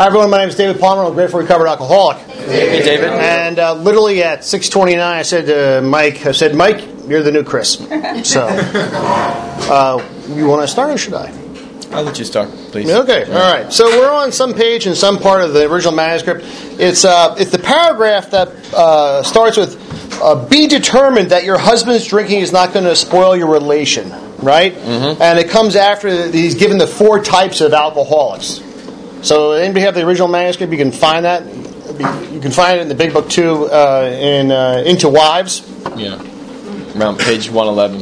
Hi everyone, my name is David Palmer. I'm a grateful recovered alcoholic. Hey David. And literally at 6:29, I said to Mike, Mike, you're the new Chris. So, you want to start or should I? I'll let you start, please. Okay, all right. So we're on some page in some part of the original manuscript. It's the paragraph that starts with, be determined that your husband's drinking is not going to spoil your relation, right? Mm-hmm. And it comes after he's given the 4 types of alcoholics. So anybody have the original manuscript? You can find that. You can find it in the Big Book 2 in Into Wives. Yeah, around page 111.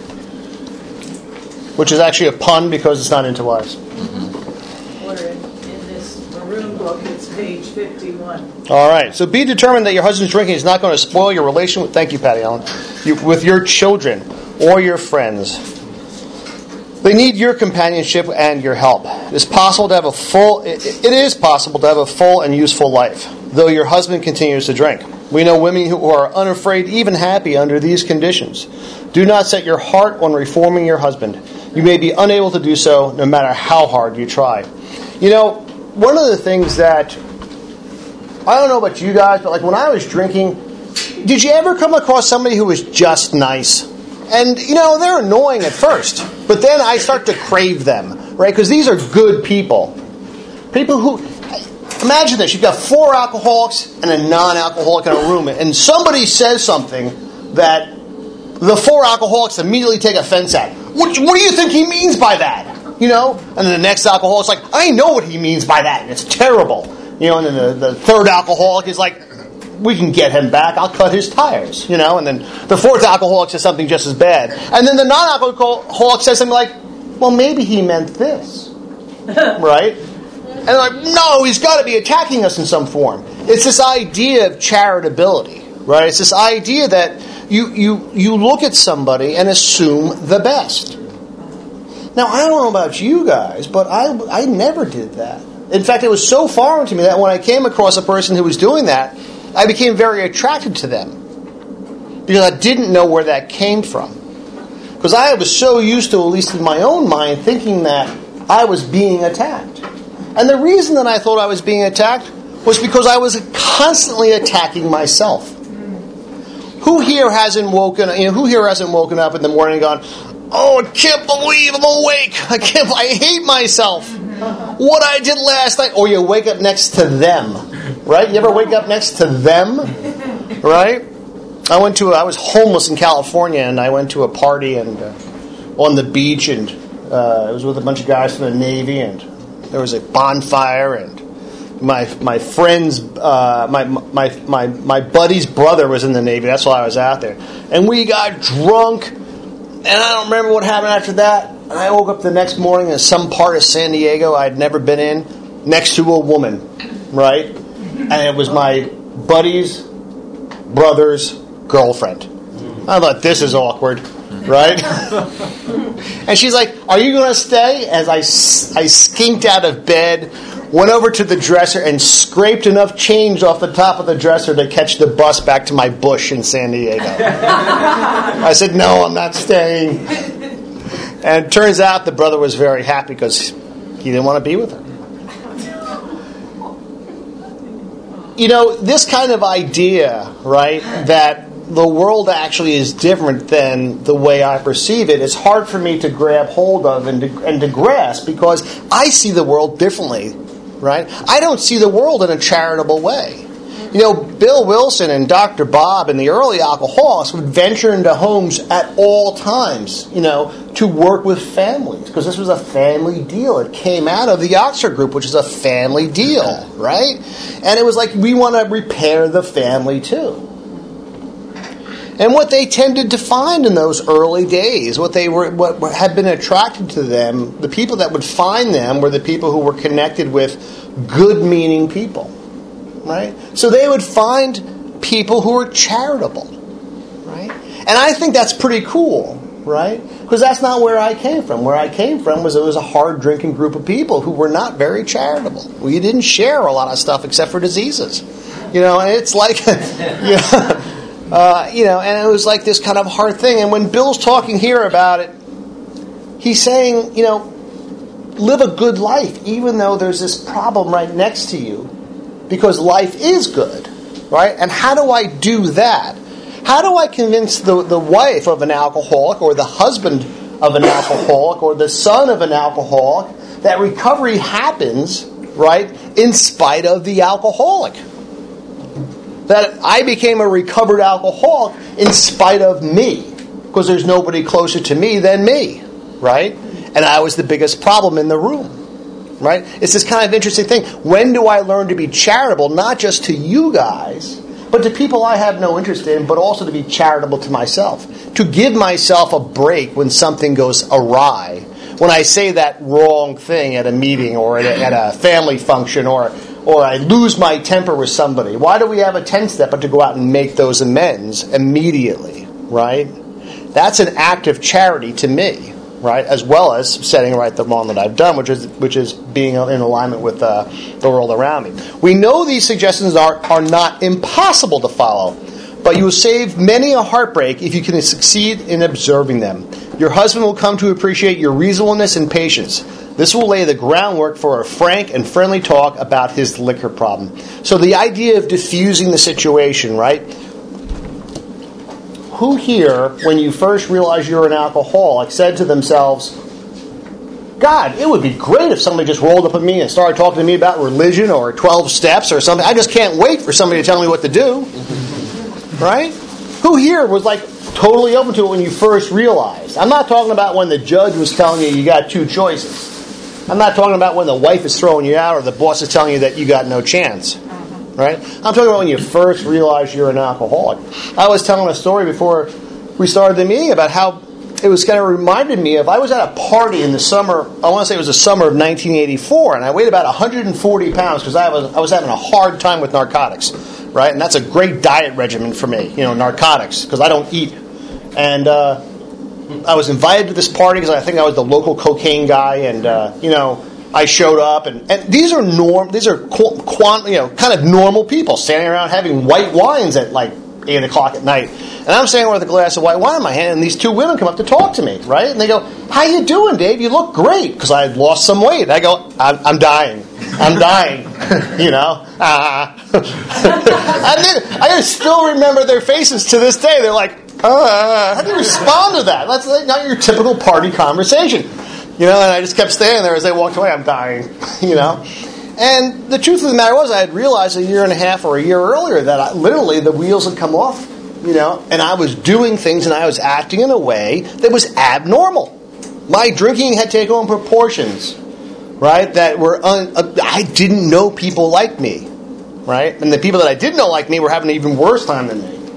Which is actually a pun because it's not Into Wives. Mm-hmm. Or in this maroon book, it's page 51. All right. So be determined that your husband's drinking is not going to spoil your relation with, thank you, Patty Ellen, with your children or your friends. They need your companionship and your help. It is possible to have a full and useful life, though your husband continues to drink. We know women who are unafraid, even happy under these conditions. Do not set your heart on reforming your husband. You may be unable to do so no matter how hard you try. You know, one of the things that, I don't know about you guys, but like when I was drinking, did you ever come across somebody who was just nice? And, you know, they're annoying at first, but then I start to crave them, right? Because these are good people. People who, imagine this, you've got 4 alcoholics and a non-alcoholic in a room, and somebody says something that the 4 alcoholics immediately take offense at. What do you think he means by that? You know? And then the next alcoholic's like, I know what he means by that, and it's terrible. You know, and then the third alcoholic is like, we can get him back, I'll cut his tires. You know, and then the 4th alcoholic says something just as bad. And then the non-alcoholic says something like, well, maybe he meant this. Right? And they're like, no, he's got to be attacking us in some form. It's this idea of charitability, right? It's this idea that you look at somebody and assume the best. Now, I don't know about you guys, but I never did that. In fact, it was so foreign to me that when I came across a person who was doing that, I became very attracted to them because I didn't know where that came from. Because I was so used to, at least in my own mind, thinking that I was being attacked. And the reason that I thought I was being attacked was because I was constantly attacking myself. Who here hasn't woken up in the morning and gone, oh, I can't believe I'm awake. I hate myself. What I did last night. Or you wake up next to them. Right? You ever wake up next to them? Right? I was homeless in California, and I went to a party and on the beach, and it was with a bunch of guys from the Navy, and there was a bonfire, and my friend's my buddy's brother was in the Navy. That's why I was out there, and we got drunk, and I don't remember what happened after that. And I woke up the next morning in some part of San Diego I'd never been in, next to a woman, right? And it was my buddy's brother's girlfriend. I thought, this is awkward, right? And she's like, are you going to stay? As I skinked out of bed, went over to the dresser and scraped enough change off the top of the dresser to catch the bus back to my bush in San Diego. I said, no, I'm not staying. And it turns out the brother was very happy because he didn't want to be with her. You know, this kind of idea, right, that the world actually is different than the way I perceive it, is hard for me to grab hold of and to grasp because I see the world differently, right? I don't see the world in a charitable way. You know, Bill Wilson and Dr. Bob and the early alcoholics would venture into homes at all times, you know, to work with families, because this was a family deal. It came out of the Oxford Group, which is a family deal, right? And it was like, we want to repair the family too. And what they tended to find in those early days, what had been attracted to them, the people that would find them were the people who were connected with good-meaning people. Right? So they would find people who were charitable, right? And I think that's pretty cool, right? Because that's not where I came from. Where I came from was it was a hard-drinking group of people who were not very charitable. We didn't share a lot of stuff except for diseases, you know. And it's like, you know, and it was like this kind of hard thing. And when Bill's talking here about it, he's saying, you know, live a good life, even though there's this problem right next to you, because life is good, right? And how do I do that? How do I convince the wife of an alcoholic, or the husband of an alcoholic, or the son of an alcoholic, that recovery happens, right, in spite of the alcoholic? That I became a recovered alcoholic in spite of me, because there's nobody closer to me than me, right? And I was the biggest problem in the room, right? It's this kind of interesting thing. When do I learn to be charitable, not just to you guys, but to people I have no interest in, but also to be charitable to myself? To give myself a break when something goes awry. When I say that wrong thing at a meeting or at a family function, or I lose my temper with somebody. Why do we have a 10-step but to go out and make those amends immediately, right? That's an act of charity to me, right? As well as setting right the wrong that I've done, which is being in alignment with the world around me. We know these suggestions are not impossible to follow, but you will save many a heartbreak if you can succeed in observing them. Your husband will come to appreciate your reasonableness and patience. This will lay the groundwork for a frank and friendly talk about his liquor problem. So the idea of diffusing the situation, right? Who here, when you first realized you're an alcoholic, said to themselves, God, it would be great if somebody just rolled up at me and started talking to me about religion or 12 steps or something. I just can't wait for somebody to tell me what to do. Right? Who here was like totally open to it when you first realized? I'm not talking about when the judge was telling you got two choices. I'm not talking about when the wife is throwing you out or the boss is telling you that you got no chance. Right? I'm talking about when you first realize you're an alcoholic. I was telling a story before we started the meeting about how it was kind of reminded me of, I was at a party in the summer, I want to say it was the summer of 1984, and I weighed about 140 pounds because I was having a hard time with narcotics, right? And that's a great diet regimen for me, narcotics, because I don't eat. And I was invited to this party because I think I was the local cocaine guy, and I showed up, and these are kind of normal people standing around having white wines at like 8 o'clock at night. And I'm standing with a glass of white wine in my hand, and these two women come up to talk to me, right? And they go, "How you doing, Dave? You look great," because I had lost some weight. And I go, I'm dying. I'm dying. I still remember their faces to this day. They're like, how do you respond to that? That's not your typical party conversation. And I just kept standing there as they walked away. I'm dying, And the truth of the matter was, I had realized a year and a half or a year earlier that literally the wheels had come off, and I was doing things and I was acting in a way that was abnormal. My drinking had taken on proportions, right, that were, I didn't know people like me, right? And the people that I did know like me were having an even worse time than me.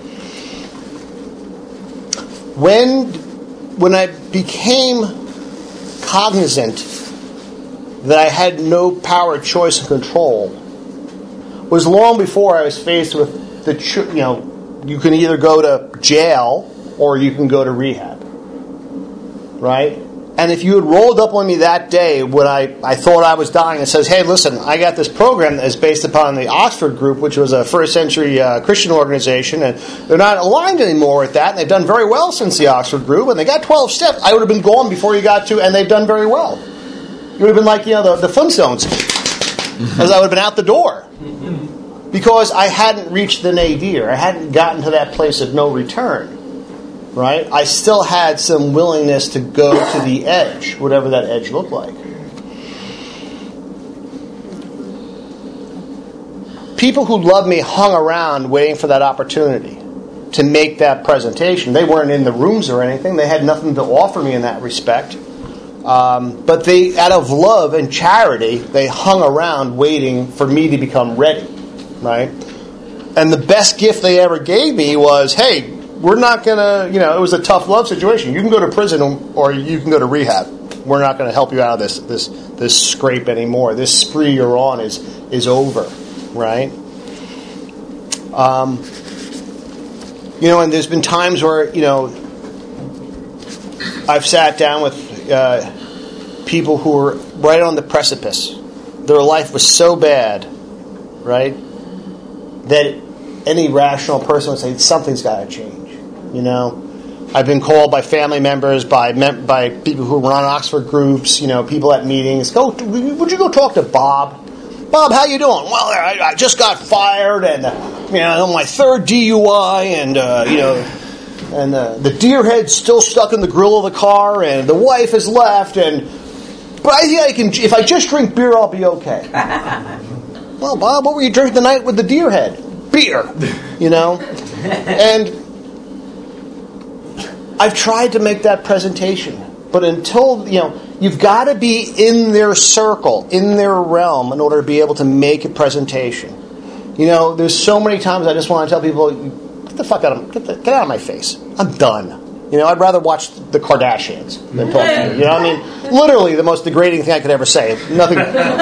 When I became cognizant that I had no power, choice, and control was long before I was faced with you can either go to jail or you can go to rehab, right? And if you had rolled up on me that day when I thought I was dying and says, "Hey, listen, I got this program that is based upon the Oxford Group, which was a first century Christian organization, and they're not aligned anymore with that, and they've done very well since the Oxford Group, and they got 12 steps," I would have been gone before you got to, and they've done very well. You would have been like, the Flintstones, as I would have been out the door. Because I hadn't reached the nadir. I hadn't gotten to that place of no return. Right? I still had some willingness to go to the edge, whatever that edge looked like. People who loved me hung around waiting for that opportunity to make that presentation. They weren't in the rooms or anything. They had nothing to offer me in that respect. But they, out of love and charity, they hung around waiting for me to become ready. Right? And the best gift they ever gave me was, "Hey, we're not going to, it was a tough love situation. You can go to prison or you can go to rehab. We're not going to help you out of this scrape anymore. This spree you're on is over." Right? And there's been times where, I've sat down with people who were right on the precipice. Their life was so bad, right, that any rational person would say something's got to change. I've been called by family members, by people who run Oxford groups, people at meetings. Would you go talk to Bob? Bob, how you doing? Well, I just got fired, and on my third DUI, and the deer head's still stuck in the grill of the car, and the wife has left, but I think if I just drink beer, I'll be okay. Well, Bob, what were you drinking tonight with the deer head? Beer, and I've tried to make that presentation, but until, you've got to be in their circle, in their realm, in order to be able to make a presentation. There's so many times I just want to tell people, get the fuck out of my face. I'm done. I'd rather watch the Kardashians than talk to you. Literally the most degrading thing I could ever say. Nothing.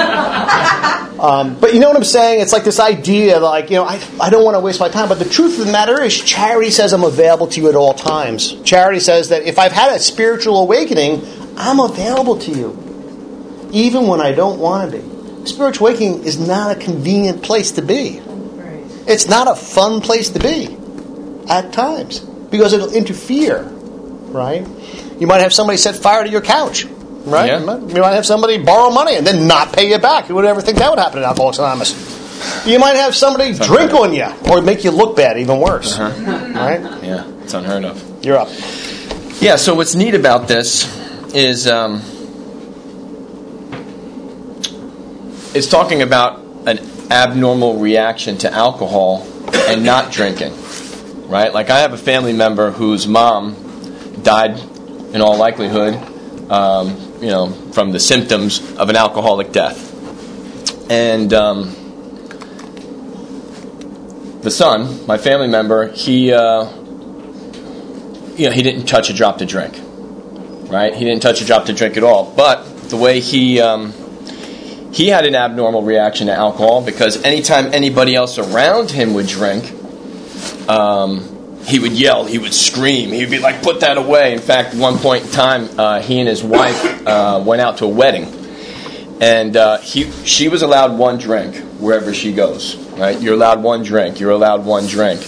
But you know what I'm saying? It's like this idea, I don't want to waste my time. But the truth of the matter is, charity says I'm available to you at all times. Charity says that if I've had a spiritual awakening, I'm available to you, even when I don't want to be. Spiritual awakening is not a convenient place to be. It's not a fun place to be at times because it'll interfere, right? You might have somebody set fire to your couch, right? Yeah. You might have somebody borrow money and then not pay you back. You would never think that would happen in Alcoholics Anonymous. You might have somebody drink on you or make you look bad, even worse. Right? Yeah, it's unheard of. You're up. Yeah, so what's neat about this is it's talking about an abnormal reaction to alcohol and not drinking, right? Like I have a family member whose mom died, in all likelihood, from the symptoms of an alcoholic death. And the son, my family member, he didn't touch a drop to drink, right? He didn't touch a drop to drink at all. But the way he had an abnormal reaction to alcohol because anytime anybody else around him would drink, he would yell, he would scream, he would be like, put that away. In fact, at one point in time, he and his wife went out to a wedding. And she was allowed one drink wherever she goes, right? You're allowed one drink. You're allowed one drink.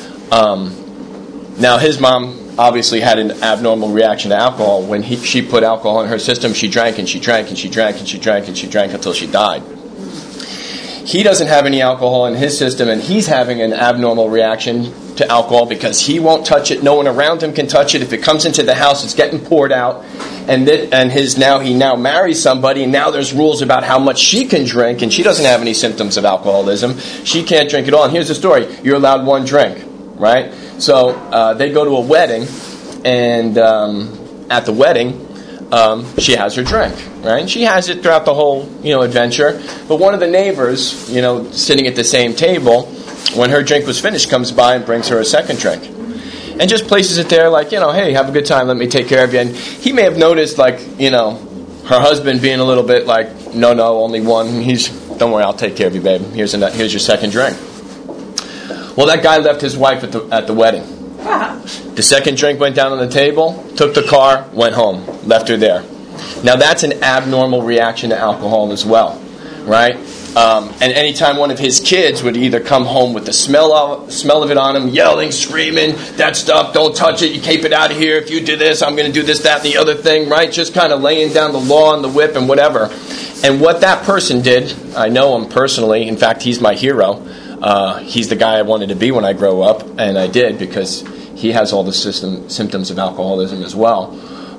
Now, his mom obviously had an abnormal reaction to alcohol. When she put alcohol in her system, she drank and she drank and she drank and she drank and she drank until she died. He doesn't have any alcohol in his system, and he's having an abnormal reaction to alcohol because he won't touch it. No one around him can touch it. If it comes into the house, it's getting poured out. And he now marries somebody, and now there's rules about how much she can drink, and she doesn't have any symptoms of alcoholism. She can't drink at all. And here's the story: you're allowed one drink, right? So they go to a wedding, and at the wedding, she has her drink, right? And she has it throughout the whole, adventure. But one of the neighbors, sitting at the same table, when her drink was finished, comes by and brings her a second drink. And just places it there like, hey, have a good time, let me take care of you. And he may have noticed, her husband being a little bit like, no, only one. Don't worry, I'll take care of you, babe. Here's your second drink. Well, that guy left his wife at the wedding. The second drink went down on the table, took the car, went home, left her there. Now that's an abnormal reaction to alcohol as well, right? And anytime one of his kids would either come home with the smell of it on him, yelling, screaming, that stuff, don't touch it, you keep it out of here, if you do this, I'm going to do this, that, and the other thing, right? Just kind of laying down the law and the whip and whatever. And what that person did, I know him personally, in fact, he's my hero. He's the guy I wanted to be when I grow up, and I did because he has all the symptoms of alcoholism as well.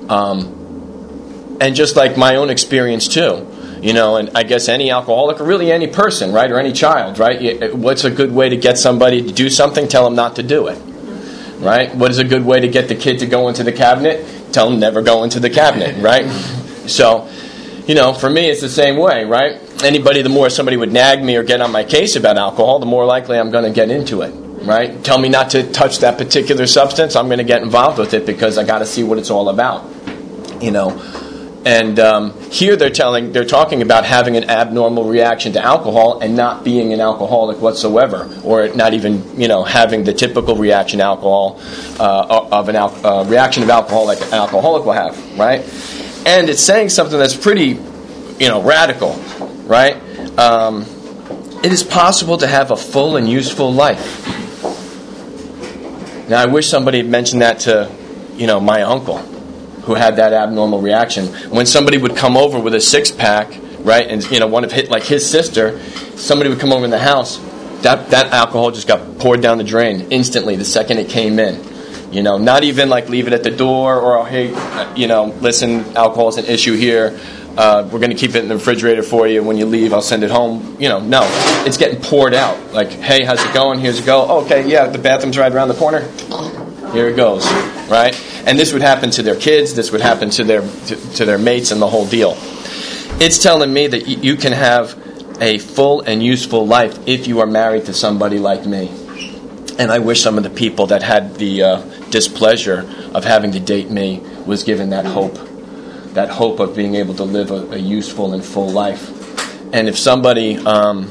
And just like my own experience too, and I guess any alcoholic or really any person, right, or any child, right? What's a good way to get somebody to do something? Tell them not to do it, right? What is a good way to get the kid to go into the cabinet? Tell them never go into the cabinet, right? So, for me it's the same way, right? The more somebody would nag me or get on my case about alcohol, the more likely I'm going to get into it, right? Tell me not to touch that particular substance, I'm going to get involved with it because I got to see what it's all about, And here they're talking about having an abnormal reaction to alcohol and not being an alcoholic whatsoever, or not even having the typical reaction to alcohol reaction of alcohol like an alcoholic will have, right? And it's saying something that's pretty radical, right? It is possible to have a full and useful life. Now I wish somebody had mentioned that to my uncle, who had that abnormal reaction. When somebody would come over with a 6-pack, right, and one of his sister, somebody would come over in the house, that alcohol just got poured down the drain instantly the second it came in. Not even like leave it at the door or, hey, listen, alcohol is an issue here. We're going to keep it in the refrigerator for you. When you leave, I'll send it home. No, it's getting poured out. Like, hey, how's it going? Here's it go. Oh, okay, yeah, the bathroom's right around the corner. Here it goes, right? And this would happen to their kids. This would happen to their mates and the whole deal. It's telling me that you can have a full and useful life if you are married to somebody like me. And I wish some of the people that had the displeasure of having to date me was given that hope of being able to live a useful and full life. And if somebody, and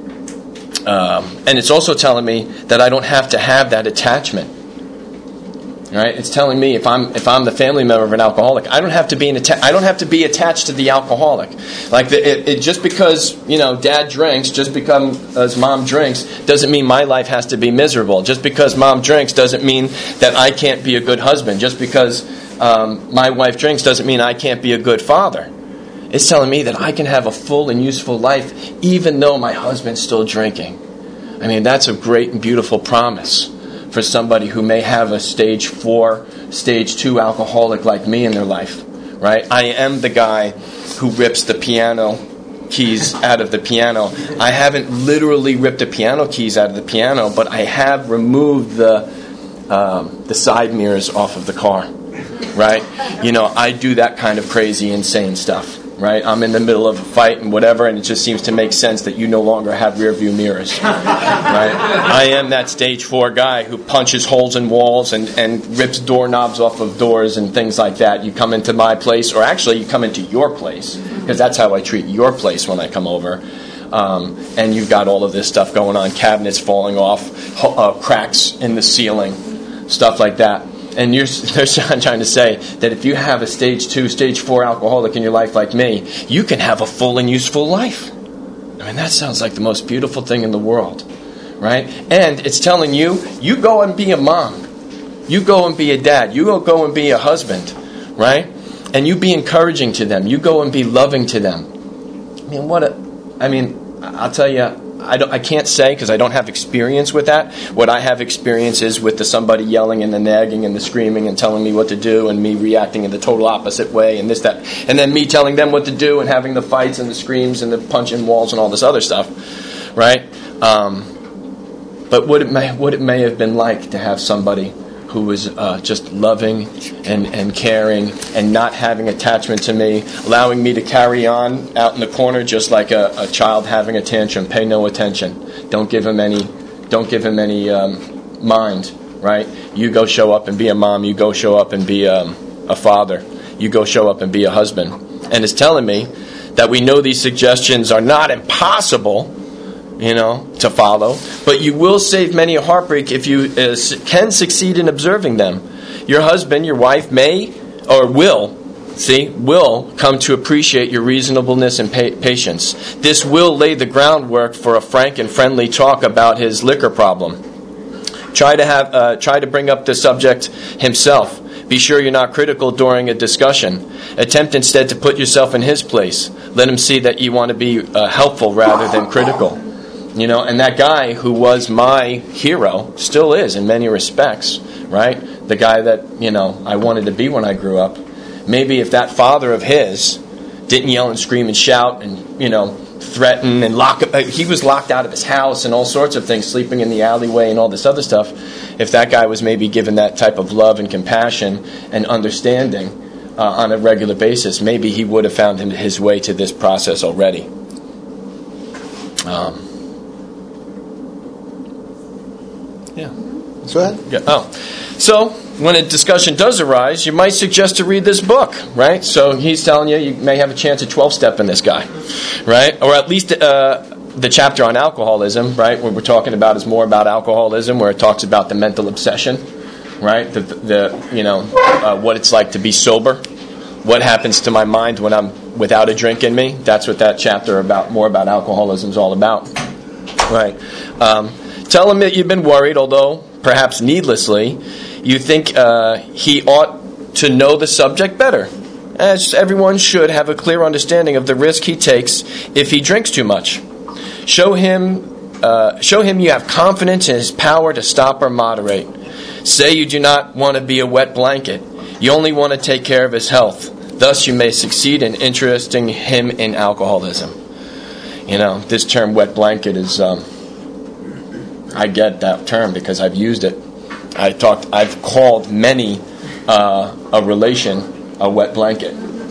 it's also telling me that I don't have to have that attachment. Right? It's telling me if I'm the family member of an alcoholic, I don't have to be attached to the alcoholic. Like just because dad drinks, just because mom drinks, doesn't mean my life has to be miserable. Just because mom drinks doesn't mean that I can't be a good husband. Just because my wife drinks doesn't mean I can't be a good father. It's telling me that I can have a full and useful life even though my husband's still drinking. I mean, that's a great and beautiful promise for somebody who may have a stage 4, stage 2 alcoholic like me in their life, right? I am the guy who rips the piano keys out of the piano. I haven't literally ripped the piano keys out of the piano, but I have removed the side mirrors off of the car, right? I do that kind of crazy, insane stuff. Right, I'm in the middle of a fight and whatever, and it just seems to make sense that you no longer have rear view mirrors. Right, I am that stage 4 guy who punches holes in walls and rips doorknobs off of doors and things like that. You come into my place, or actually you come into your place, because that's how I treat your place when I come over. And you've got all of this stuff going on, cabinets falling off, cracks in the ceiling, stuff like that. And they're trying to say that if you have a stage 2, stage 4 alcoholic in your life like me, you can have a full and useful life. I mean, that sounds like the most beautiful thing in the world, right? And it's telling you go and be a mom. You go and be a dad. You go and be a husband, right? And you be encouraging to them. You go and be loving to them. I'll tell you, I can't say because I don't have experience with that. What I have experience is with somebody yelling and the nagging and the screaming and telling me what to do and me reacting in the total opposite way and this, that. And then me telling them what to do and having the fights and the screams and the punching walls and all this other stuff, right? But what it may have been like to have somebody who was just loving and caring and not having attachment to me, allowing me to carry on out in the corner just like a child having a tantrum. Pay no attention. Don't give him any mind, right? You go show up and be a mom. You go show up and be a father. You go show up and be a husband. And it's telling me that we know these suggestions are not impossible, to follow, but you will save many a heartbreak if you can succeed in observing them. Your husband, your wife may or will come to appreciate your reasonableness and patience. This will lay the groundwork for a frank and friendly talk about his liquor problem. Try to bring up the subject himself. Be sure you're not critical during a discussion. Attempt instead to put yourself in his place. Let him see that you want to be helpful rather than critical. And that guy who was my hero still is in many respects, right? The guy that, I wanted to be when I grew up. Maybe if that father of his didn't yell and scream and shout and, threaten and he was locked out of his house and all sorts of things, sleeping in the alleyway and all this other stuff. If that guy was maybe given that type of love and compassion and understanding on a regular basis, maybe he would have found his way to this process already. Yeah. Go ahead. Yeah. So when a discussion does arise, you might suggest to read this book, right? So he's telling you may have a chance at 12-stepping this guy, right? Or at least the chapter on alcoholism, right? What we're talking about is more about alcoholism, where it talks about the mental obsession, right? What it's like to be sober. What happens to my mind when I'm without a drink in me? That's what that chapter more about alcoholism is all about, right? Tell him that you've been worried, although perhaps needlessly. You think he ought to know the subject better, as everyone should have a clear understanding of the risk he takes if he drinks too much. Show him you have confidence in his power to stop or moderate. Say you do not want to be a wet blanket. You only want to take care of his health. Thus you may succeed in interesting him in alcoholism. This term wet blanket is, I get that term because I've used it. I've called many a relation a wet blanket,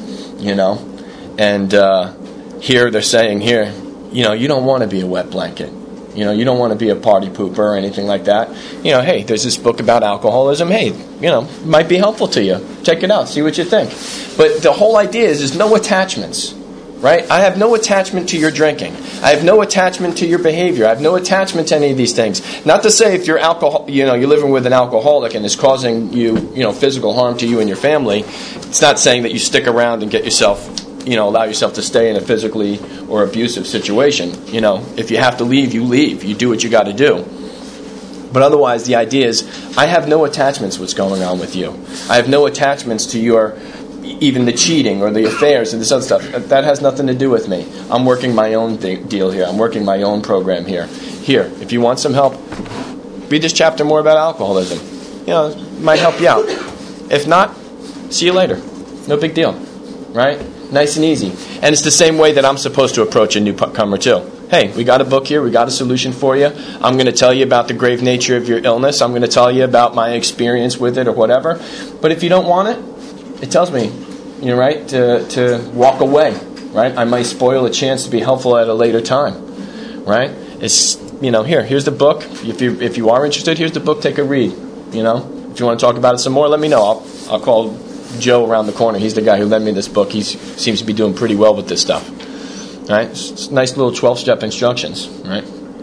and here they're saying you don't want to be a wet blanket. You don't want to be a party pooper or anything like that. Hey, there's this book about alcoholism. Hey, it might be helpful to you. Check it out. See what you think. But the whole idea is no attachments, right? I have no attachment to your drinking. I have no attachment to your behavior. I have no attachment to any of these things. Not to say if you're you're living with an alcoholic and it's causing you, physical harm to you and your family. It's not saying that you stick around and get yourself, allow yourself to stay in a physically or abusive situation. If you have to leave, you leave. You do what you got to do. But otherwise, the idea is, I have no attachments to what's going on with you. I have no attachments to even the cheating or the affairs and this other stuff. That has nothing to do with me. I'm working my own deal here. I'm working my own program here. Here, if you want some help, read this chapter more about alcoholism. It might help you out. If not, see you later. No big deal. Right? Nice and easy. And it's the same way that I'm supposed to approach a newcomer too. Hey, we got a book here. We got a solution for you. I'm going to tell you about the grave nature of your illness. I'm going to tell you about my experience with it or whatever. But if you don't want it, it tells me, right, to walk away. Right? I might spoil a chance to be helpful at a later time. Right? It's here's the book. If you are interested, here's the book. Take a read. If you want to talk about it some more, let me know. I'll call Joe around the corner. He's the guy who lent me this book. He seems to be doing pretty well with this stuff. Right? It's nice little 12-step instructions. Right?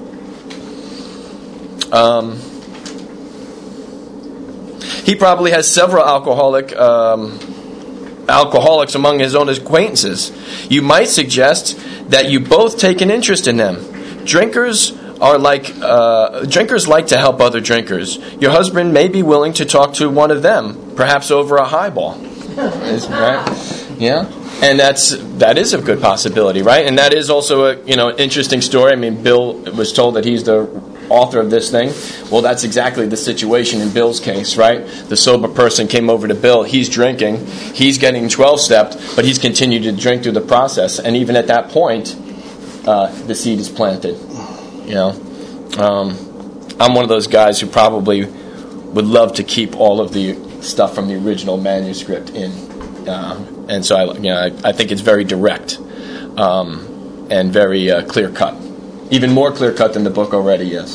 He probably has several alcoholics among his own acquaintances. You might suggest that you both take an interest in them. Drinkers like to help other drinkers. Your husband may be willing to talk to one of them, perhaps over a highball. Right? Yeah, and that is a good possibility, right? And that is also an interesting story. I mean, Bill was told that he's the author of this thing. Well, that's exactly the situation in Bill's case, right? The sober person came over to Bill. He's drinking. He's getting 12-stepped, but he's continued to drink through the process. And even at that point, the seed is planted. I'm one of those guys who probably would love to keep all of the stuff from the original manuscript in, and so I think it's very direct and very clear cut, even more clear cut than the book already is.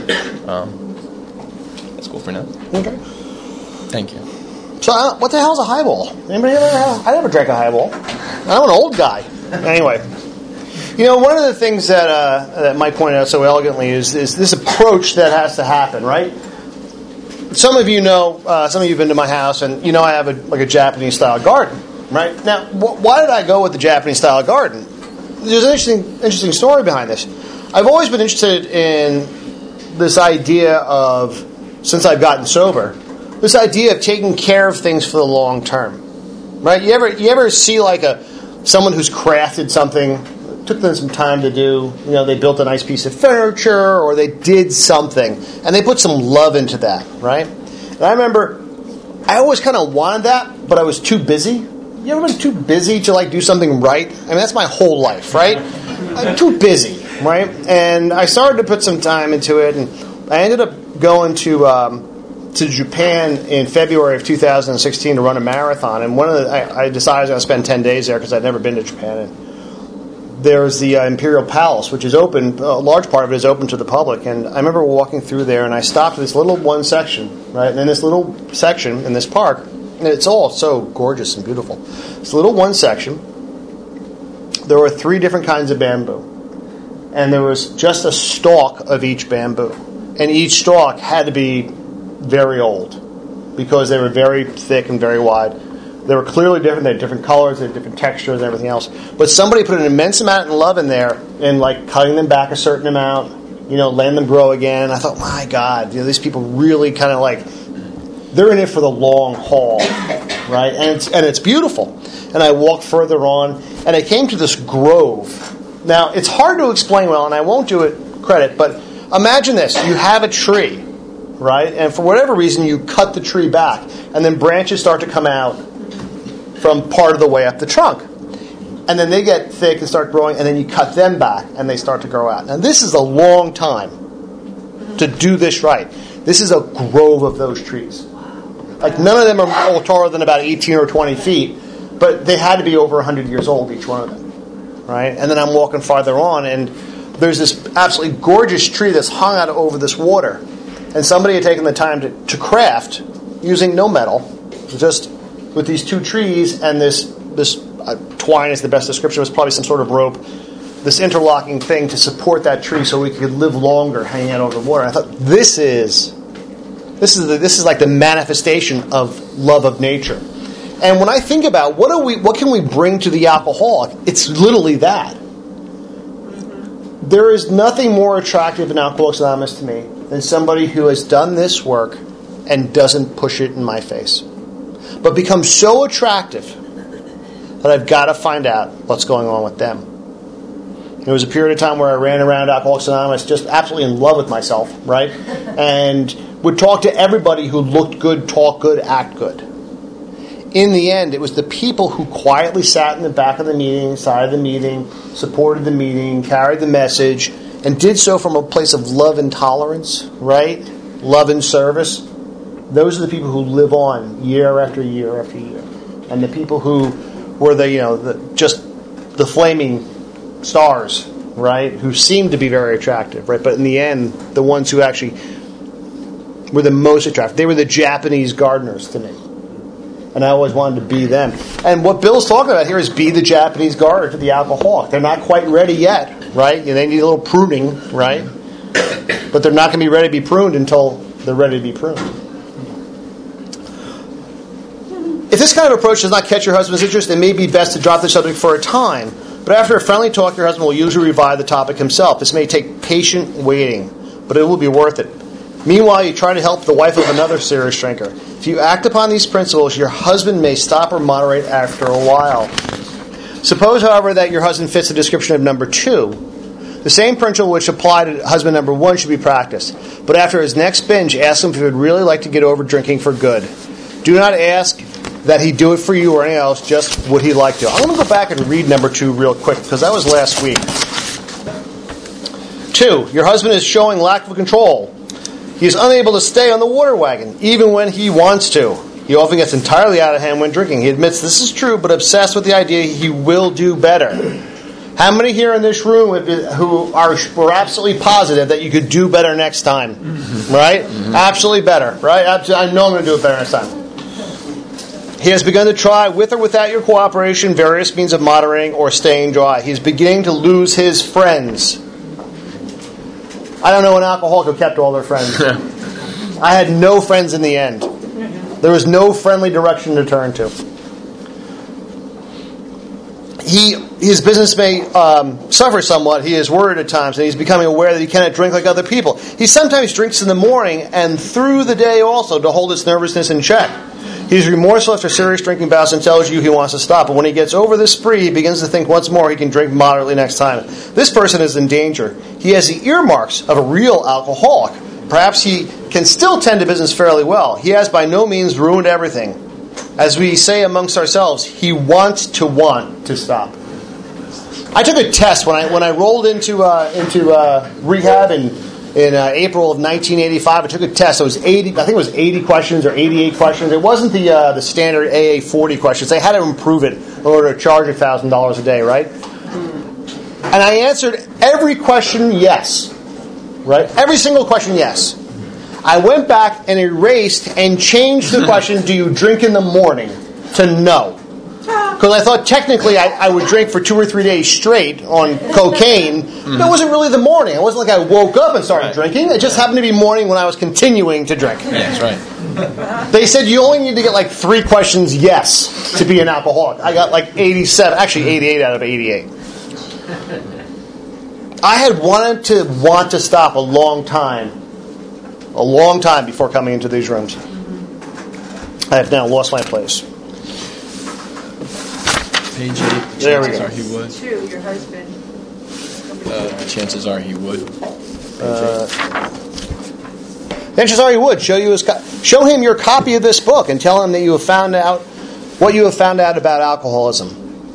That's cool for now. Okay. Thank you. So, what the hell is a highball? Anybody I never drank a highball. I'm an old guy. Anyway. One of the things that Mike pointed out so elegantly is this approach that has to happen, right? Some of you know, some of you have been to my house, and I have a Japanese-style garden, right? Now, why did I go with the Japanese-style garden? There's an interesting story behind this. I've always been interested in this idea of, since I've gotten sober, this idea of taking care of things for the long term, right? You ever see someone who's crafted something, took them some time to do, they built a nice piece of furniture or they did something and they put some love into that, right? And I remember I always kind of wanted that, but I was too busy. You ever been too busy to do something right? I mean, that's my whole life, right? I'm too busy, right? And I started to put some time into it, and I ended up going to Japan in February of 2016 to run a marathon. And I decided I was going to spend 10 days there because I'd never been to Japan. And there's the Imperial Palace, which is open. A large part of it is open to the public. And I remember walking through there, and I stopped at this little one section, right? And in this little section in this park, and it's all so gorgeous and beautiful. This little one section, there were 3 different kinds of bamboo. And there was just a stalk of each bamboo. And each stalk had to be very old because they were very thick and very wide. They were clearly different. They had different colors, they had different textures and everything else. But somebody put an immense amount of love in there in cutting them back a certain amount, letting them grow again. And I thought, my God, these people really kind of they're in it for the long haul. right? And it's beautiful. And I walked further on, and I came to this grove. Now, it's hard to explain well, and I won't do it credit, but imagine this. You have a tree, right? And for whatever reason, you cut the tree back, and then branches start to come out from part of the way up the trunk. And then they get thick and start growing, and then you cut them back, and they start to grow out. Now, this is a long time to do this right. This is a grove of those trees. Like, none of them are all taller than about 18 or 20 feet, but they had to be over 100 years old, each one of them, right? And then I'm walking farther on, and there's this absolutely gorgeous tree that's hung out over this water. And somebody had taken the time to craft, using no metal, just with these two trees and this twine is the best description. It was probably some sort of rope, this interlocking thing to support that tree so we could live longer hanging out over the water. I thought, this is like the manifestation of love of nature. And when I think about what can we bring to the alcoholic, it's literally that. There is nothing more attractive in Alcoholics Anonymous to me than somebody who has done this work and doesn't push it in my face, but becomes so attractive that I've got to find out what's going on with them. There was a period of time where I ran around Alcoholics Anonymous just absolutely in love with myself, right? And would talk to everybody who looked good, talked good, act good. In the end, it was the people who quietly sat in the back of the meeting, side of the meeting, supported the meeting, carried the message, and did so from a place of love and tolerance, right? Love and service. Those are the people who live on year after year after year. And the people who were the flaming stars, right? Who seemed to be very attractive, right? But in the end, the ones who actually were the most attractive. They were the Japanese gardeners to me. And I always wanted to be them. And what Bill's talking about here is be the Japanese gardener to the alcoholic. They're not quite ready yet, right? They need a little pruning, right? But they're not going to be ready to be pruned until they're ready to be pruned. If this kind of approach does not catch your husband's interest, it may be best to drop the subject for a time. But after a friendly talk, your husband will usually revive the topic himself. This may take patient waiting, but it will be worth it. Meanwhile, you try to help the wife of another serious drinker. If you act upon these principles, your husband may stop or moderate after a while. Suppose, however, that your husband fits the description of number 2. The same principle which applied to husband number 1 should be practiced. But after his next binge, ask him if he would really like to get over drinking for good. Do not ask that he do it for you or anything else, just would he like to. I'm going to go back and read number 2 real quick, because that was last week. 2, your husband is showing lack of control. He is unable to stay on the water wagon, even when he wants to. He often gets entirely out of hand when drinking. He admits this is true, but obsessed with the idea he will do better. How many here in this room were absolutely positive that you could do better next time? Right? Absolutely better. Right? I know I'm going to do it better next time. He has begun to try, with or without your cooperation, various means of moderating or staying dry. He is beginning to lose his friends. I don't know an alcoholic who kept all their friends. I had no friends in the end. There was no friendly direction to turn to. His business may suffer somewhat. He is worried at times, and he's becoming aware that he cannot drink like other people. He sometimes drinks in the morning and through the day also to hold his nervousness in check. He's remorseful after serious drinking bouts and tells you he wants to stop. But when he gets over this spree, he begins to think once more he can drink moderately next time. This person is in danger. He has the earmarks of a real alcoholic. Perhaps he can still tend to business fairly well. He has by no means ruined everything. As we say amongst ourselves, he wants to want to stop. I took a test when I rolled into rehab in April of 1985. I took a test. It was 80. I think it was 80 questions or 88 questions. It wasn't the standard AA 40 questions. They had to improve it in order to charge $1,000 a day, right? And I answered every question yes, right? Every single question yes. I went back and erased and changed the question, do you drink in the morning, to no. Because I thought technically I would drink for 2 or 3 days straight on cocaine. But it wasn't really the morning. It wasn't like I woke up and started drinking. It just happened to be morning when I was continuing to drink. Yeah, that's right. They said you only need to get like 3 questions yes to be an alcoholic. I got like 87, actually 88 out of 88. I had want to stop a long time before coming into these rooms. I have now lost my place. Page 8. There we go. Chances are he would. Two, your husband. Chances are he would. Chances are he would. Show him your copy of this book and tell him that you have found out what you have found out about alcoholism.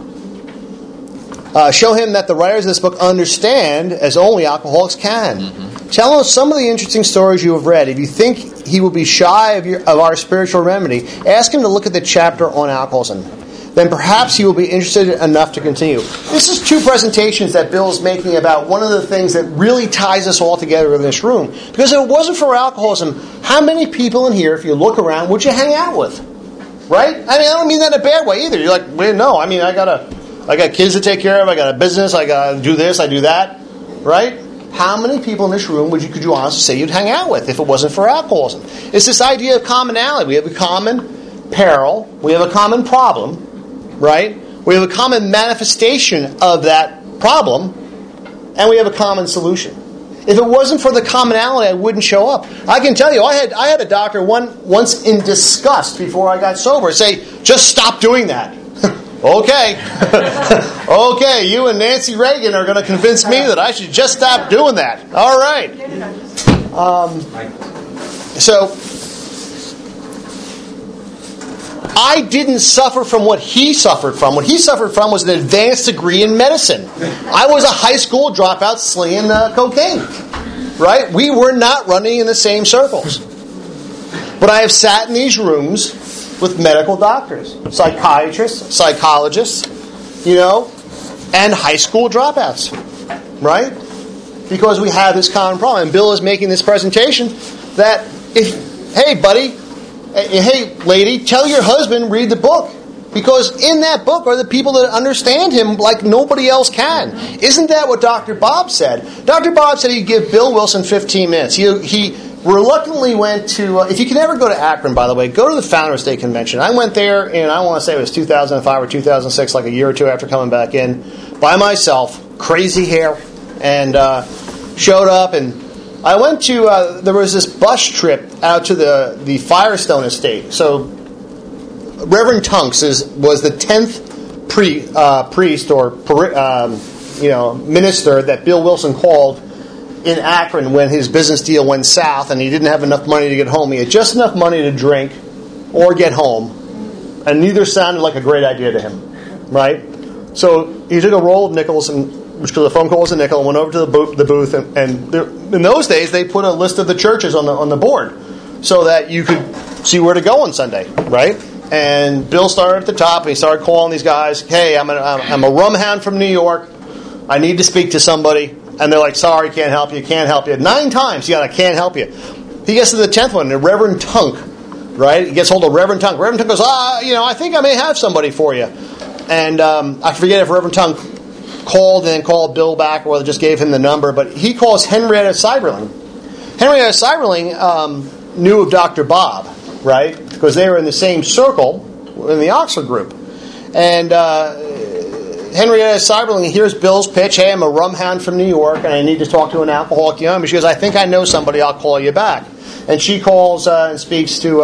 Show him that the writers of this book understand as only alcoholics can. Mm-hmm. Tell him some of the interesting stories you have read. If you think he will be shy of our spiritual remedy, ask him to look at the chapter on alcoholism. Then perhaps he will be interested enough to continue. This is two presentations that Bill is making about one of the things that really ties us all together in this room. Because if it wasn't for alcoholism, how many people in here, if you look around, would you hang out with? Right? I mean, I don't mean that in a bad way either. You're like, well, no, I mean, I got kids to take care of, I got a business, I got to do this, I do that. Right? How many people in this room could you honestly say you'd hang out with if it wasn't for alcoholism? It's this idea of commonality. We have a common peril, we have a common problem, right? We have a common manifestation of that problem, and we have a common solution. If it wasn't for the commonality, I wouldn't show up. I can tell you, I had a doctor once in disgust before I got sober say, just stop doing that. Okay. Okay, you and Nancy Reagan are going to convince me that I should just stop doing that. All right. So I didn't suffer from what he suffered from. What he suffered from was an advanced degree in medicine. I was a high school dropout slinging cocaine. Right? We were not running in the same circles. But I have sat in these rooms with medical doctors, psychiatrists, psychologists, and high school dropouts. Right? Because we have this common problem. And Bill is making this presentation that, hey, buddy, hey, lady, tell your husband, read the book. Because in that book are the people that understand him like nobody else can. Isn't that what Dr. Bob said? Dr. Bob said he'd give Bill Wilson 15 minutes. He reluctantly went to, if you can ever go to Akron, by the way, go to the Founders Day Convention. I went there, and I want to say it was 2005 or 2006, like a year or two after coming back in, by myself, crazy hair, and showed up, and I went to, there was this bus trip out to the Firestone estate. So Reverend Tunks was the 10th priest or minister that Bill Wilson called in Akron when his business deal went south and he didn't have enough money to get home. He had just enough money to drink or get home, and neither sounded like a great idea to him, right? So he took a roll of nickels, which the phone call was a nickel, and went over to the booth, and in those days they put a list of the churches on the board so that you could see where to go on Sunday, right? And Bill started at the top, and he started calling these guys, hey, I'm a rum hound from New York. I need to speak to somebody. And they're like, sorry, can't help you. 9 times he got a can't help you. He gets to the 10th one, and Reverend Tunk, right? He gets hold of Reverend Tunk. Reverend Tunk goes, I think I may have somebody for you. And I forget if Reverend Tunk called and then called Bill back or just gave him the number, but he calls Henrietta Seiberling. Henrietta Seiberling knew of Dr. Bob, right? Because they were in the same circle in the Oxford group. And Henrietta Seiberling hears Bill's pitch, hey, I'm a rum hound from New York, and I need to talk to an alcoholic young man. She goes, I think I know somebody, I'll call you back. And she calls and speaks to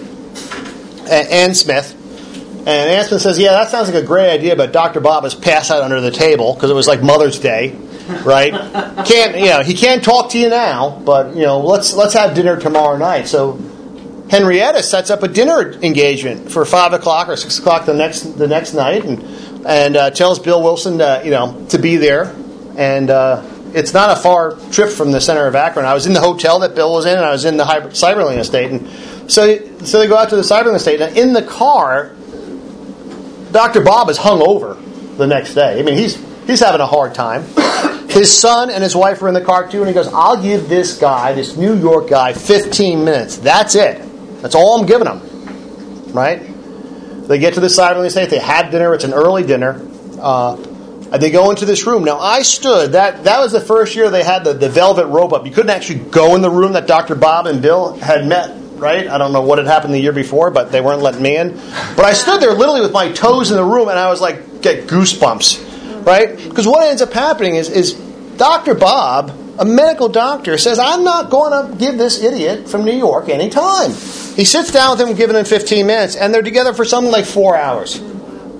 Ann Smith. And Ann Smith says, yeah, that sounds like a great idea, but Dr. Bob has passed out under the table, because it was like Mother's Day, right? He can't talk to you now, but let's have dinner tomorrow night. So Henrietta sets up a dinner engagement for 5 o'clock or 6 o'clock the next night, and tells Bill Wilson to be there. And it's not a far trip from the center of Akron. I was in the hotel that Bill was in, and I was in the Seiberling estate. And so they go out to the Seiberling estate, and in the car, Dr. Bob is hung over the next day. I mean, he's having a hard time. His son and his wife are in the car too, and he goes, I'll give this New York guy, 15 minutes. That's it. That's all I'm giving him. Right? They get to the Seiberling estate. They had dinner. It's an early dinner. And they go into this room. Now, I stood. That was the first year they had the velvet rope up. You couldn't actually go in the room that Dr. Bob and Bill had met. Right? I don't know what had happened the year before, but they weren't letting me in. But I stood there literally with my toes in the room, and I was like, get goosebumps. Right? Because what ends up happening is Dr. Bob, a medical doctor, says, I'm not going to give this idiot from New York any time. He sits down with him, giving him 15 minutes, and they're together for something like 4 hours.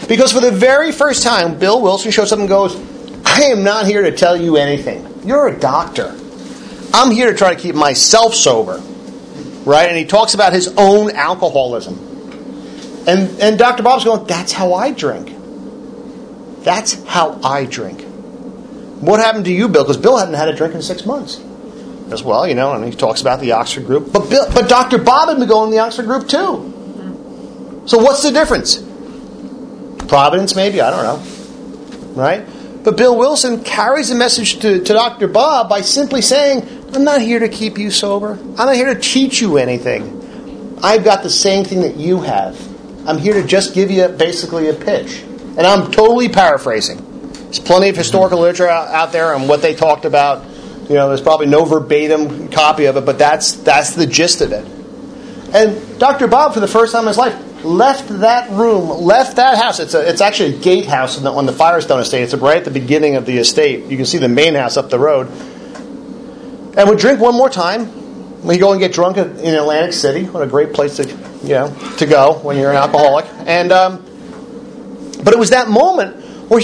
Because for the very first time, Bill Wilson shows up and goes, I am not here to tell you anything. You're a doctor. I'm here to try to keep myself sober. Right? And he talks about his own alcoholism. And Dr. Bob's going, that's how I drink. That's how I drink. What happened to you, Bill? Because Bill hadn't had a drink in 6 months. As well, and he talks about the Oxford group. But Dr. Bob had been going to the Oxford group too. So what's the difference? Providence, maybe? I don't know. Right? But Bill Wilson carries the message to Dr. Bob by simply saying, I'm not here to keep you sober. I'm not here to teach you anything. I've got the same thing that you have. I'm here to just give you basically a pitch. And I'm totally paraphrasing. There's plenty of historical literature out there on what they talked about. There's probably no verbatim copy of it, but that's the gist of it. And Dr. Bob, for the first time in his life, left that room, left that house. It's actually a gatehouse on the Firestone estate. It's right at the beginning of the estate. You can see the main house up the road. And would drink one more time. We go and get drunk in Atlantic City. What a great place to go when you're an alcoholic. And but it was that moment where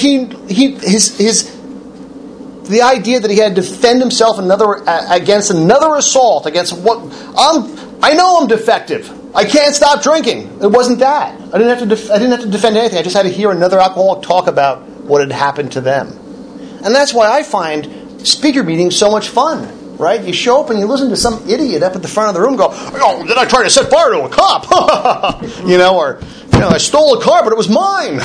the idea that he had to defend himself against another assault, against I know I'm defective. I can't stop drinking. It wasn't that. I didn't have to defend anything. I just had to hear another alcoholic talk about what had happened to them. And that's why I find speaker meetings so much fun. Right? You show up and you listen to some idiot up at the front of the room go, oh, did I try to set fire to a cop? Or I stole a car, but it was mine.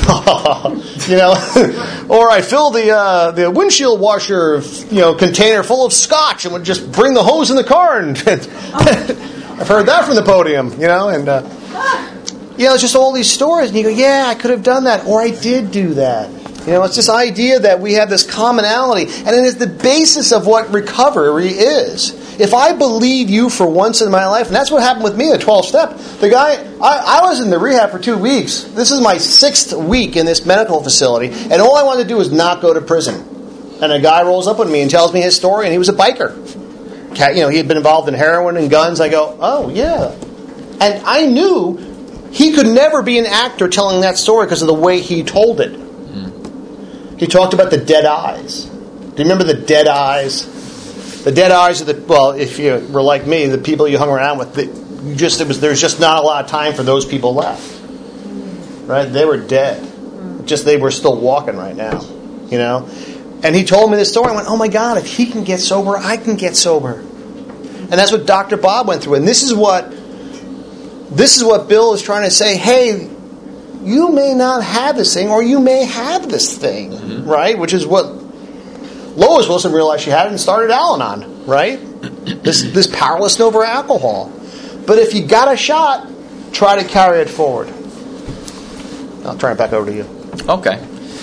Or I filled the windshield washer, container full of scotch and would just bring the hose in the car. And I've heard that from the podium, and it's just all these stories. And you go, yeah, I could have done that, or I did do that. It's this idea that we have this commonality, and it is the basis of what recovery is. If I believe you for once in my life, and that's what happened with me, the 12-step. The guy, I was in the rehab for 2 weeks. This is my 6th week in this medical facility, and all I wanted to do was not go to prison. And a guy rolls up with me and tells me his story, and he was a biker. He had been involved in heroin and guns. I go, oh, yeah. And I knew he could never be an actor telling that story because of the way he told it. He talked about the dead eyes. Do you remember the dead eyes? The dead eyes are if you were like me, the people you hung around with, there's just not a lot of time for those people left. Right? They were dead. Just they were still walking right now. And he told me this story. I went, oh my God, if he can get sober, I can get sober. And that's what Dr. Bob went through. And this is what Bill is trying to say. Hey, you may not have this thing, or you may have this thing, right? Which is what Lois Wilson realized she had and started Al-Anon, right? This powerlessness over alcohol. But if you got a shot, try to carry it forward. I'll turn it back over to you. Okay.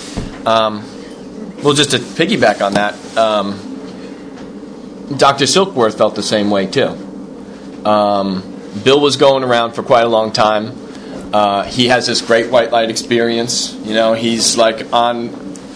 Well, just to piggyback on that, Dr. Silkworth felt the same way too. Bill was going around for quite a long time. He has this great white light experience. He's like on,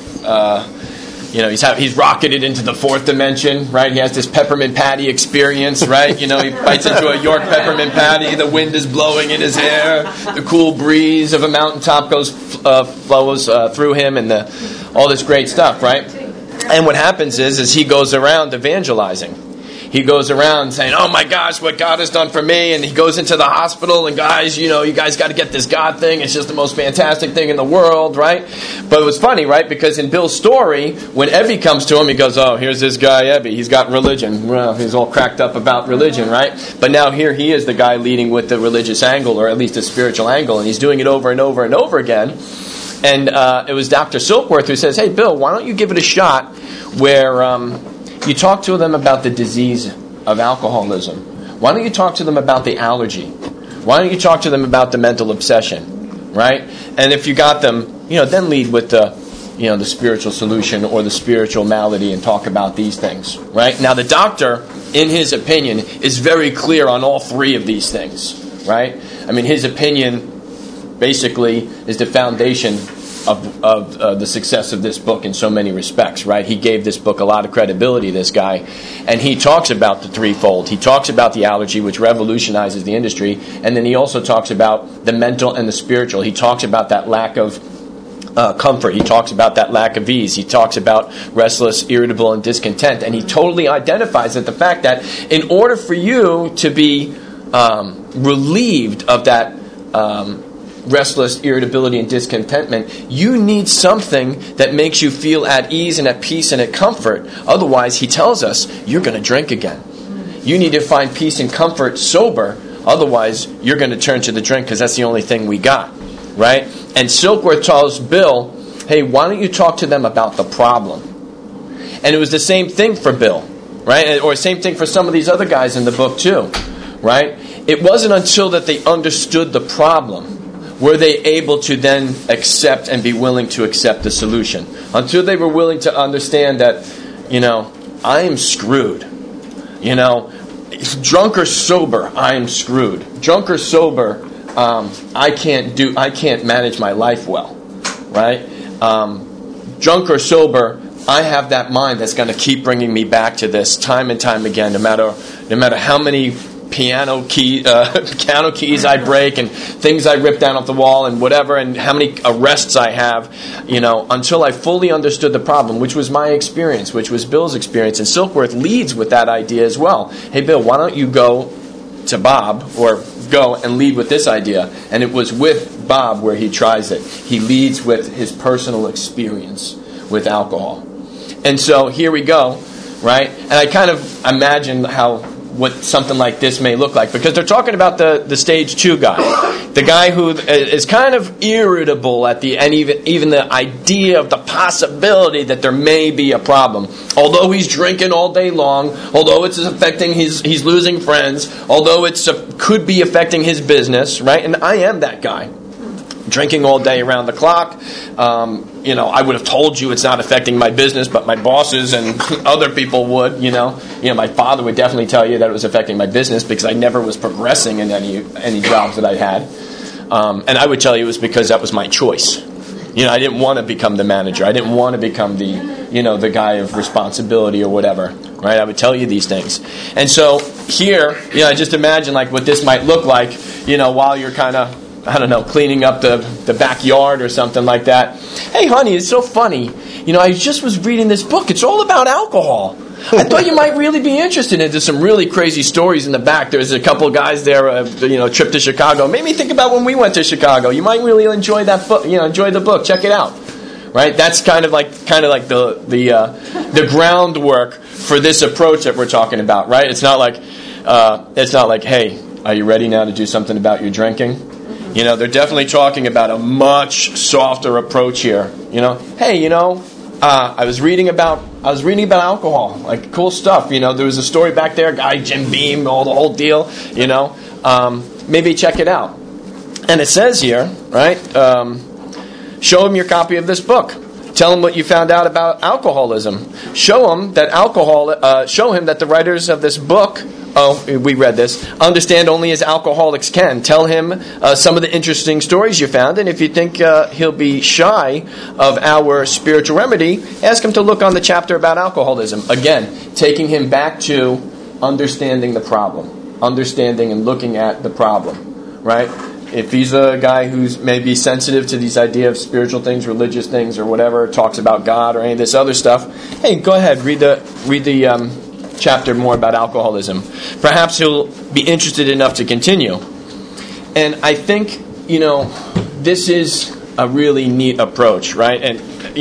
he's rocketed into the 4th dimension, right? He has this peppermint patty experience, right? He bites into a York peppermint patty. The wind is blowing in his hair. The cool breeze of a mountaintop flows through him, and all this great stuff, right? And what happens is he goes around evangelizing. He goes around saying, oh my gosh, what God has done for me. And he goes into the hospital and guys, you guys got to get this God thing. It's just the most fantastic thing in the world, right? But it was funny, right? Because in Bill's story, when Evie comes to him, he goes, oh, here's this guy, Evie. He's got religion. Well, he's all cracked up about religion, right? But now here he is, the guy leading with the religious angle, or at least a spiritual angle. And he's doing it over and over and over again. And it was Dr. Silkworth who says, hey, Bill, why don't you give it a shot where you talk to them about the disease of alcoholism. Why don't you talk to them about the allergy? Why don't you talk to them about the mental obsession, right? And if you got them, then lead with the spiritual solution or the spiritual malady and talk about these things, right? Now, the doctor, in his opinion, is very clear on all 3 of these things, right? I mean, his opinion basically is the foundation of the success of this book in so many respects, right? He gave this book a lot of credibility, this guy, and he talks about the threefold. He talks about the allergy, which revolutionizes the industry, and then he also talks about the mental and the spiritual. He talks about that lack of comfort. He talks about that lack of ease. He talks about restless, irritable, and discontent. And he totally identifies that the fact that in order for you to be relieved of that restless, irritability, and discontentment, you need something that makes you feel at ease and at peace and at comfort. Otherwise, he tells us, you're going to drink again. You need to find peace and comfort sober. Otherwise, you're going to turn to the drink because that's the only thing we got. Right? And Silkworth tells Bill, hey, why don't you talk to them about the problem? And it was the same thing for Bill. Right? Or same thing for some of these other guys in the book too. Right? It wasn't until that they understood the problem were they able to then accept and be willing to accept the solution. Until they were willing to understand that, I am screwed. Drunk or sober, I am screwed. Drunk or sober, I can't manage my life well. Right? Drunk or sober, I have that mind that's going to keep bringing me back to this time and time again, no matter how many piano keys I break and things I rip down off the wall and whatever, and how many arrests I have, until I fully understood the problem, which was my experience, which was Bill's experience. And Silkworth leads with that idea as well. Hey, Bill, why don't you go to Bob, or go and lead with this idea? And it was with Bob where he tries it. He leads with his personal experience with alcohol. And so here we go, right? And I kind of imagine what something like this may look like, because they're talking about the stage 2 guy, the guy who is kind of irritable at the and even the idea of the possibility that there may be a problem. Although he's drinking all day long, although it's affecting he's losing friends, although it could be affecting his business, right? And I am that guy. Drinking all day around the clock. I would have told you it's not affecting my business, but my bosses and other people would. My father would definitely tell you that it was affecting my business because I never was progressing in any jobs that I had. And I would tell you it was because that was my choice. I didn't want to become the manager. I didn't want to become the guy of responsibility or whatever. Right? I would tell you these things. And so here, I just imagine like what this might look like. While you're kind of, cleaning up the backyard or something like that. Hey, honey, it's so funny. I just was reading this book. It's all about alcohol. I thought you might really be interested in it. There's some really crazy stories in the back. There's a couple of guys there, trip to Chicago. Made me think about when we went to Chicago. You might really enjoy that book. Enjoy the book. Check it out. Right? That's kind of like the groundwork for this approach that we're talking about. Right? It's not like, hey, are you ready now to do something about your drinking? They're definitely talking about a much softer approach here. Hey, I was reading about alcohol, like cool stuff. There was a story back there, guy Jim Beam, the whole deal. Maybe check it out. And it says here, right? Show him your copy of this book. Tell him what you found out about alcoholism. Show him that Show him that the writers of this book. Oh, we read this. Understand only as alcoholics can. Tell him some of the interesting stories you found, and if you think he'll be shy of our spiritual remedy, ask him to look on the chapter about alcoholism. Again, taking him back to understanding the problem, understanding and looking at the problem, right? If he's a guy who's maybe sensitive to these ideas of spiritual things, religious things, or whatever, talks about God or any of this other stuff, hey, go ahead, read the chapter more about alcoholism. Perhaps he'll be interested enough to continue. And I think, this is a really neat approach, right? And,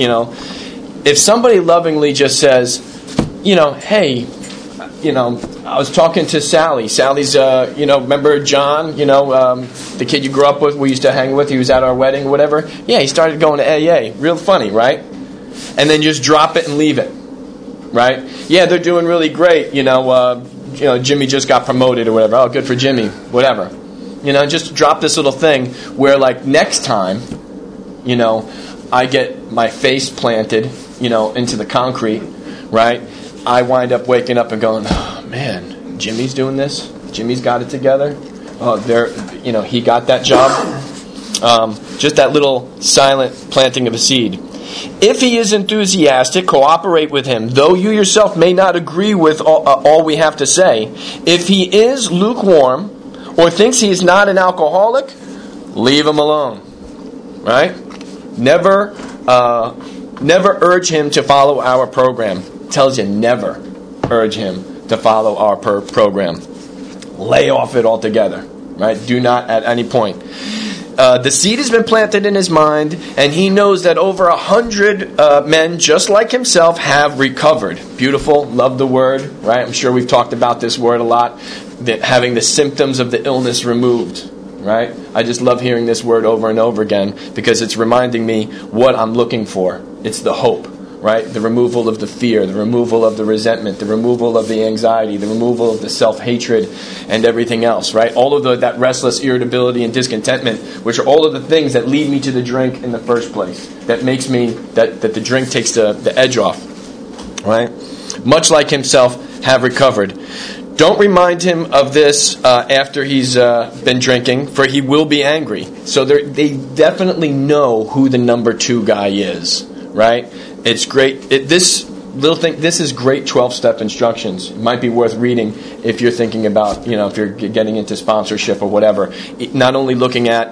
if somebody lovingly just says, hey, I was talking to Sally. Sally's, remember John, the kid you grew up with, we used to hang with, he was at our wedding, whatever. Yeah, he started going to AA. Real funny, right? And then just drop it and leave it. Right? Yeah, they're doing really great. Jimmy just got promoted or whatever. Oh, good for Jimmy. Whatever. Just drop this little thing where, like, next time, I get my face planted, into the concrete, right? I wind up waking up and going, oh, man, Jimmy's doing this. Jimmy's got it together. Oh, he got that job. Just that little silent planting of a seed. If he is enthusiastic, cooperate with him, though you yourself may not agree with all we have to say. If he is lukewarm or thinks he is not an alcoholic, leave him alone. Right? Never urge him to follow our program. Tells you never urge him to follow our program. Lay off it altogether. Right? Do not at any point. The seed has been planted in his mind, and he knows that over 100 men, just like himself, have recovered. Beautiful. Love the word. Right? I'm sure we've talked about this word a lot. Having the symptoms of the illness removed. Right? I just love hearing this word over and over again because it's reminding me what I'm looking for. It's the hope. Right? The removal of the fear, the removal of the resentment, the removal of the anxiety, the removal of the self-hatred and everything else, right? All of that restless irritability and discontentment, which are all of the things that lead me to the drink in the first place, that makes me, that the drink takes the edge off, right? Much like himself, have recovered. Don't remind him of this after he's been drinking, for he will be angry. So they definitely know who the number 2 guy is, right? It's great. This is great 12-step instructions. It might be worth reading if you're thinking about, if you're getting into sponsorship or whatever. Not only looking at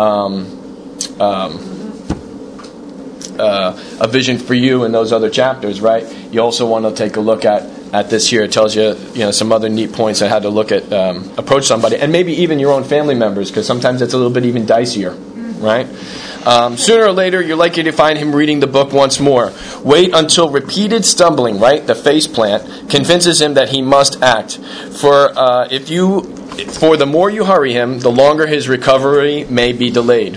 a vision for you and those other chapters, right? You also want to take a look at this here. It tells you, some other neat points on how to look at approach somebody, and maybe even your own family members, because sometimes it's a little bit even dicier, right? Sooner or later, you're likely to find him reading the book once more. Wait until repeated stumbling, right, the face plant, convinces him that he must act. For the more you hurry him, the longer his recovery may be delayed.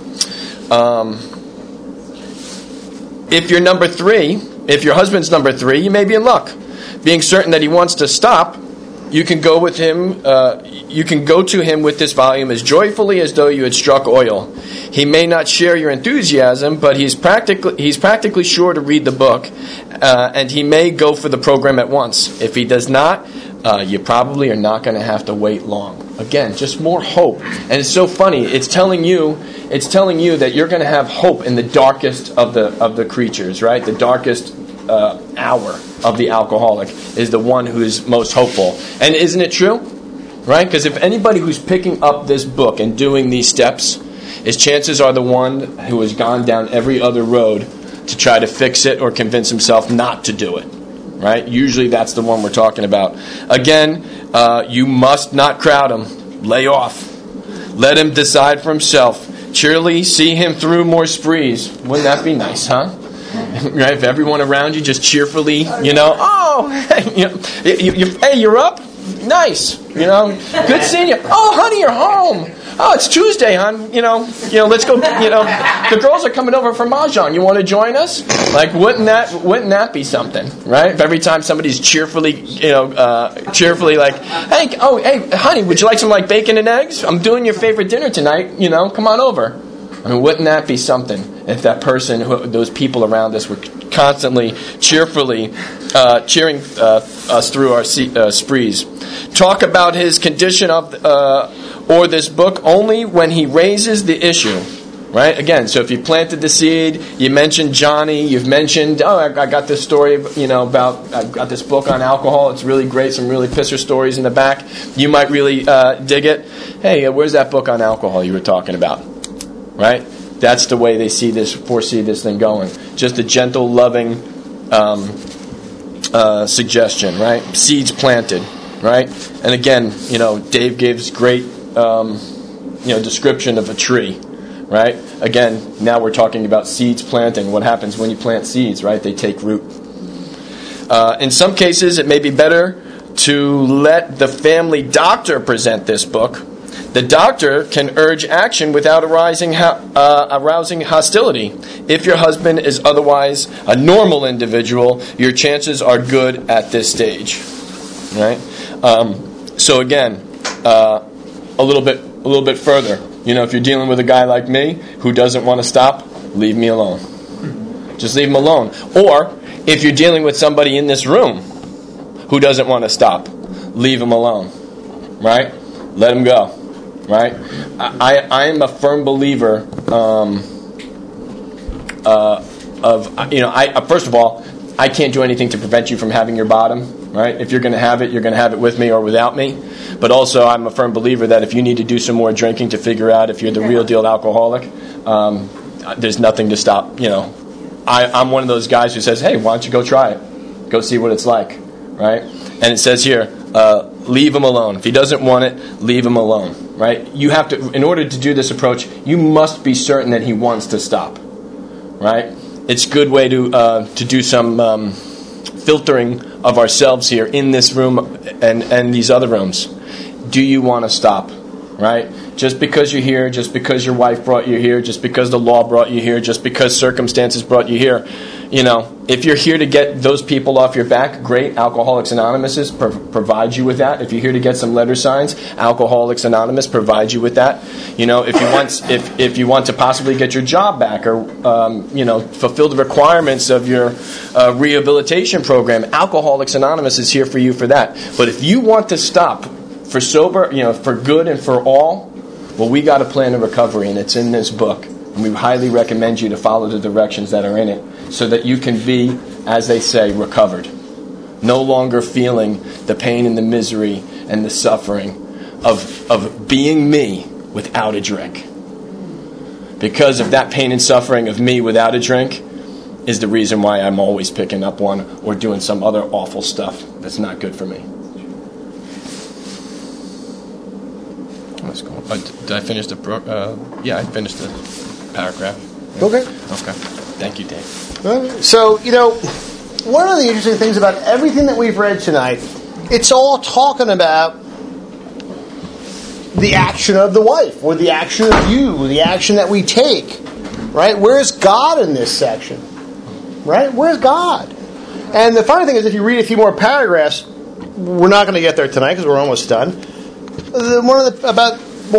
If you're number 3, if your husband's number 3, you may be in luck. Being certain that he wants to stop, you can go with him. You can go to him with this volume as joyfully as though you had struck oil. He may not share your enthusiasm, but he's practically sure to read the book, and he may go for the program at once. If he does not, you probably are not going to have to wait long. Again, just more hope. And it's so funny. It's telling you that you're going to have hope in the darkest of the creatures, right? The darkest hour of the alcoholic is the one who is most hopeful. And isn't it true? Right? Because if anybody who's picking up this book and doing these steps, his chances are the one who has gone down every other road to try to fix it or convince himself not to do it. Right? Usually that's the one we're talking about. Again, you must not crowd him. Lay off. Let him decide for himself. Cheerily see him through more sprees. Wouldn't that be nice, huh? Right? If everyone around you just cheerfully, hey, you're up? Nice. Good seeing you. Oh, honey, you're home. Oh, it's Tuesday, hon. Let's go. The girls are coming over for mahjong. You want to join us? Like, wouldn't that be something, right? If every time somebody's cheerfully like, hey, honey, would you like some like bacon and eggs? I'm doing your favorite dinner tonight. Come on over. I mean, wouldn't that be something if that person, those people around us were constantly, cheerfully cheering us through our sprees? Talk about his condition or this book only when he raises the issue. Right? Again, so if you planted the seed, you mentioned Johnny, you've mentioned, I got this story, about, I've got this book on alcohol, it's really great, some really pisser stories in the back, you might really dig it. Hey, where's that book on alcohol you were talking about? Right? That's the way they foresee this thing going. Just a gentle, loving suggestion, right? Seeds planted, right? And again, Dave gives great, description of a tree, right? Again, now we're talking about seeds planting. What happens when you plant seeds, right? They take root. In some cases, it may be better to let the family doctor present this book. The doctor can urge action without arousing hostility. If your husband is otherwise a normal individual, your chances are good at this stage. Right? So again, a little bit further. If you're dealing with a guy like me who doesn't want to stop, leave me alone. Just leave him alone. Or if you're dealing with somebody in this room who doesn't want to stop, leave him alone. Right? Let him go. Right? I am a firm believer first of all, I can't do anything to prevent you from having your bottom. Right? If you're going to have it, you're going to have it with me or without me. But also, I'm a firm believer that if you need to do some more drinking to figure out if you're the real deal alcoholic, there's nothing to stop. I'm one of those guys who says, hey, why don't you go try it? Go see what it's like, right? And it says here, leave him alone. If he doesn't want it, leave him alone, right? You have to, in order to do this approach, you must be certain that he wants to stop, right? It's a good way to do some filtering of ourselves here in this room and these other rooms. Do you want to stop, right? Just because you're here, just because your wife brought you here, just because the law brought you here, just because circumstances brought you here, if you're here to get those people off your back, great. Alcoholics Anonymous provides you with that. If you're here to get some letter signs, Alcoholics Anonymous provides you with that. If you want to possibly get your job back or fulfill the requirements of your rehabilitation program, Alcoholics Anonymous is here for you for that. But if you want to stop for sober, for good and for all, well, we got a plan of recovery, and it's in this book. And we highly recommend you to follow the directions that are in it so that you can be, as they say, recovered. No longer feeling the pain and the misery and the suffering of being me without a drink. Because of that pain and suffering of me without a drink is the reason why I'm always picking up one or doing some other awful stuff that's not good for me. Let's go. Did I finish the? Yeah, I finished the paragraph. Okay. Thank you, Dave. So, one of the interesting things about everything that we've read tonight, it's all talking about the action of the wife, or the action of you, the action that we take, right? Where's God in this section? Right? Where's God? And the funny thing is, if you read a few more paragraphs, we're not going to get there tonight because we're almost done. About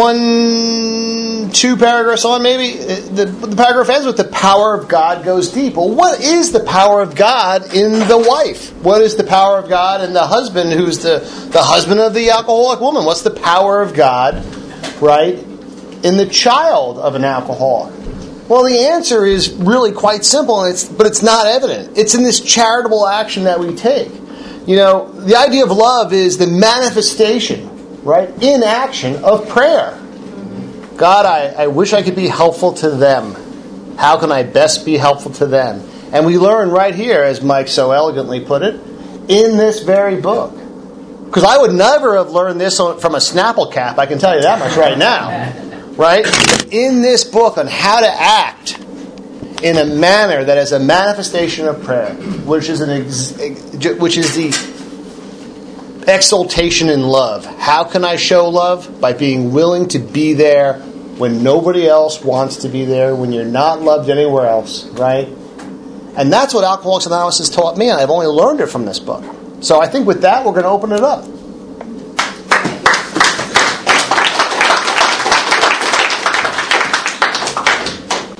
1-2 paragraphs on, maybe, the paragraph ends with the power of God goes deep. Well, what is the power of God in the wife? What is the power of God in the husband who's the husband of the alcoholic woman? What's the power of God, right, in the child of an alcoholic? Well, the answer is really quite simple, but it's not evident. It's in this charitable action that we take. The idea of love is the manifestation, right, in action of prayer. God, I wish I could be helpful to them. How can I best be helpful to them? And we learn right here, as Mike so elegantly put it, in this very book. Because I would never have learned this from a Snapple cap, I can tell you that much right now. Right? In this book on how to act in a manner that is a manifestation of prayer, which is the exaltation in love. How can I show love? By being willing to be there when nobody else wants to be there, when you're not loved anywhere else, right? And that's what Alcoholics Anonymous has taught me, and I've only learned it from this book. So I think with that, we're going to open it up.